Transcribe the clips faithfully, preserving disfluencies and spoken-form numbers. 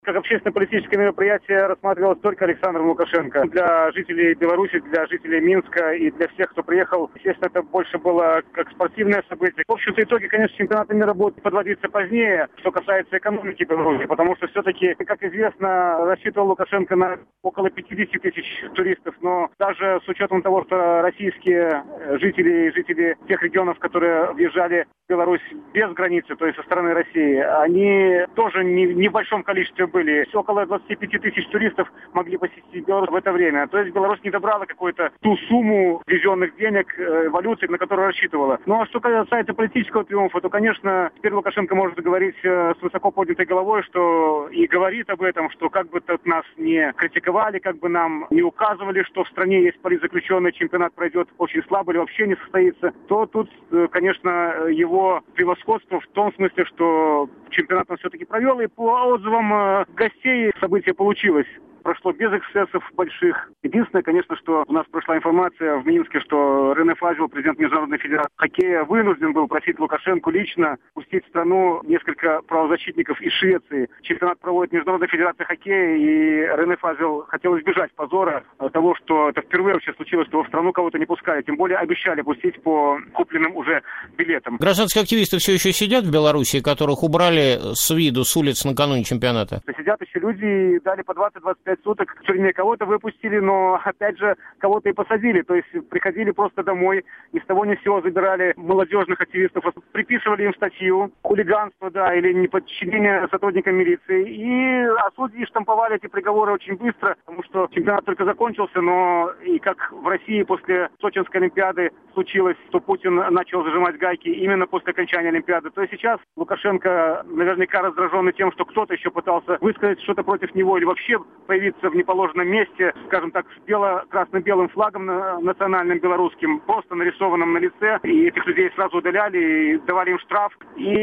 Как общественно-политическое мероприятие рассматривалось только Александром Лукашенко. Для жителей Беларуси, для жителей Минска и для всех, кто приехал, естественно, это больше было как спортивное событие. В общем-то, итоги, конечно, чемпионата мира будут подводиться позднее, что касается экономики Беларуси, потому что все-таки, как известно, рассчитывал Лукашенко на около пятьдесят тысяч туристов, но даже с учетом того, что российские жители, жители тех регионов, которые въезжали в Беларусь без границы, то есть со стороны России, они тоже не, не в большом количестве были. Около двадцать пять тысяч туристов могли посетить Беларусь в это время. То есть Беларусь не добрала какую-то ту сумму ввезенных денег, э, валюты, на которую рассчитывала. Ну а что касается политического триумфа, то, конечно, теперь Лукашенко может говорить э, с высоко поднятой головой, что и говорит об этом, что как бы тут нас не критиковали, как бы нам не указывали, что в стране есть политзаключенный, чемпионат пройдет очень слабо или вообще не состоится, то тут, э, конечно, его превосходство в том смысле, что чемпионат он все-таки провел, и по отзывам э, гостей событие получилось. Прошло без эксцессов больших. Единственное, конечно, что у нас прошла информация в Минске, что Рене Фазел, президент Международной федерации хоккея, вынужден был просить Лукашенко лично пустить в страну несколько правозащитников из Швеции. Чемпионат проводит Международная федерация хоккея, и Рене Фазел хотел избежать позора того, что это впервые вообще случилось, что в страну кого-то не пускали. Тем более обещали пустить по купленным уже билетам. Гражданские активисты все еще сидят в Беларуси, которых убрали с виду, с улиц накануне чемпионата? Сидят еще люди, дали по двадцать-двадцать пять суток, в тюрьме кого-то выпустили, но опять же кого-то и посадили, то есть приходили просто домой, ни с того ни с сего забирали молодежных активистов, приписывали им статью хулиганство, да, или неподчинение сотрудникам милиции, и а судьи штамповали эти приговоры очень быстро, потому что чемпионат только закончился, но и как в России после Сочинской Олимпиады случилось, что Путин начал зажимать гайки именно после окончания Олимпиады, то сейчас Лукашенко наверняка раздраженный тем, что кто-то еще пытался высказать что-то против него или вообще появиться в неположенном месте, скажем так, с бело, красно-белым флагом национальным белорусским, просто нарисованным на лице, и этих людей сразу удаляли и давали им штраф.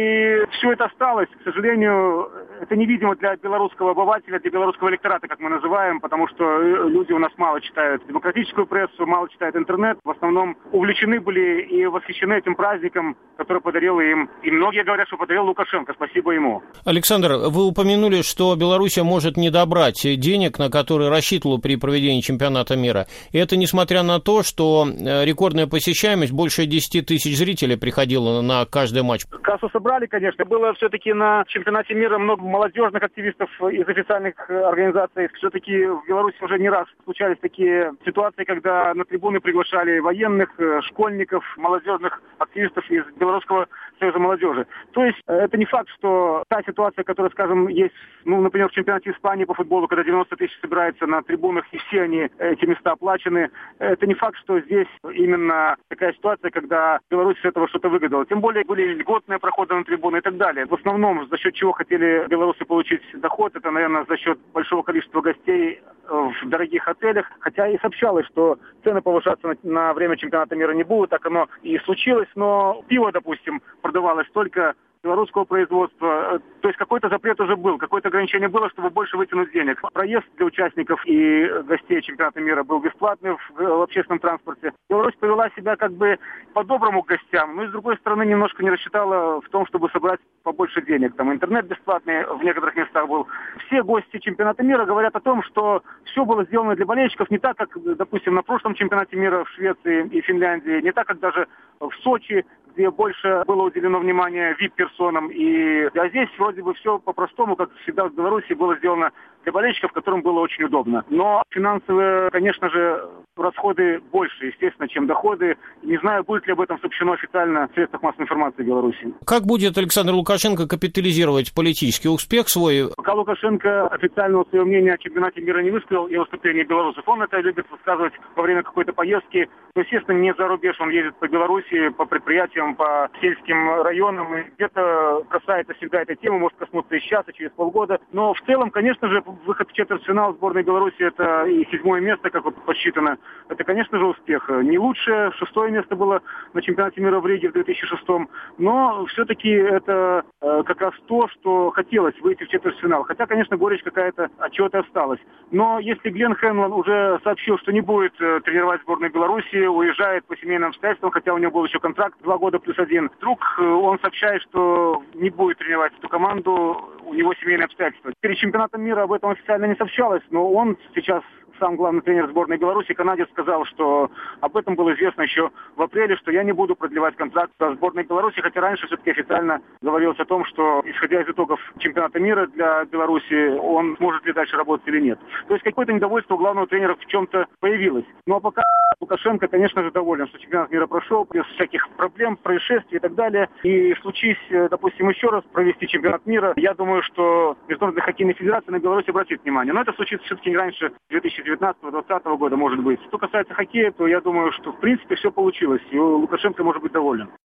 И все это осталось. К сожалению, это невидимо для белорусского обывателя, для белорусского электората, как мы называем, потому что люди у нас мало читают демократическую прессу, мало читают интернет, в основном увлечены были и восхищены этим праздником, который подарил им. И многие говорят, что подарил Лукашенко. Спасибо ему. Александр, вы упомянули, что Белоруссия может не добрать денег, на которые рассчитывала при проведении чемпионата мира. И это несмотря на то, что рекордная посещаемость, больше десять тысяч зрителей приходило на каждый матч. Кассу собрали, конечно. Было все-таки на чемпионате мира много молодежных активистов из официальных организаций. Все-таки в Беларуси уже не раз случались такие ситуации, когда на трибуны приглашали военных, школьников, молодежных активистов из Белорусского союза молодежи. То есть это не факт, что та ситуация, которая, скажем, есть, ну, например, в чемпионате Испании по футболу, когда девяносто тысяч собирается на трибунах, и все они, эти места оплачены. Это не факт, что здесь именно такая ситуация, когда Беларусь с этого что-то выгадала. Тем более были льготные проходы на трибуны и так далее. В основном, за счет чего хотели белорусы получить доход, это, наверное, за счет большого количества гостей в дорогих отелях. Хотя и сообщалось, что цены повышаться на, на время чемпионата мира не будут. Так оно и случилось. Но пиво, допустим, продавалось только белорусского производства. То есть какой-то запрет уже был, какое-то ограничение было, чтобы больше вытянуть денег. Проезд для участников и гостей чемпионата мира был бесплатный в, в общественном транспорте. Беларусь повела себя как бы по-доброму к гостям, но и с другой стороны немножко не рассчитала в том, чтобы собрать побольше денег. Там интернет бесплатный в некоторых местах был. Все гости чемпионата мира говорят о том, что все было сделано для болельщиков не так, как, допустим, на прошлом чемпионате мира в Швеции и Финляндии, не так, как даже в Сочи, где больше было уделено внимание ви ай пи-персонам. И а здесь вроде бы все по-простому, как всегда в Беларуси, было сделано для болельщиков, которым было очень удобно. Но финансовые, конечно же, расходы больше, естественно, чем доходы. Не знаю, будет ли об этом сообщено официально в средствах массовой информации Беларуси. Как будет Александр Лукашенко капитализировать политический успех свой? Пока Лукашенко официального своего мнения о чемпионате мира не высказал и о выступлении белорусов, он это любит высказывать во время какой-то поездки. Но, естественно, не за рубеж, он ездит по Беларуси, по предприятиям, по сельским районам, и где-то касается всегда этой темы, может коснуться и сейчас, и через полгода. Но в целом, конечно же, выход в четвертьфинал сборной Беларуси — это и седьмое место, как вот подсчитано. Это, конечно же, успех. Не лучшее, шестое место было на чемпионате мира в Риге в две тысячи шестом, но все-таки это э, как раз то, что хотелось — выйти в четвертьфинал. Хотя, конечно, горечь какая-то от чего-то осталась. Но если Глен Хенлон уже сообщил, что не будет э, тренировать сборную Беларуси, уезжает по семейным обстоятельствам, хотя у него был еще контракт два года плюс один, вдруг э, он сообщает, что не будет тренировать эту команду, у него семейные обстоятельства. Перед чемпионатом мира об этом официально не сообщалось, но он сейчас, сам главный тренер сборной Беларуси, канадец, сказал, что об этом было известно еще в апреле, что я не буду продлевать контракт со сборной Беларуси, хотя раньше все-таки официально говорилось о том, что, исходя из итогов чемпионата мира для Беларуси, он сможет ли дальше работать или нет. То есть какое-то недовольство у главного тренера в чем-то появилось. Ну а пока Лукашенко, конечно же, доволен, что чемпионат мира прошел без всяких проблем, происшествий и так далее. И случись, допустим, еще раз провести чемпионат мира, я думаю, что Международная хоккейная федерация на Беларусь обратит внимание. Но это случится все-таки не раньше две тысячи девятнадцатого-двадцатого года, может быть. Что касается хоккея, то я думаю, что в принципе все получилось, и Лукашенко может быть доволен.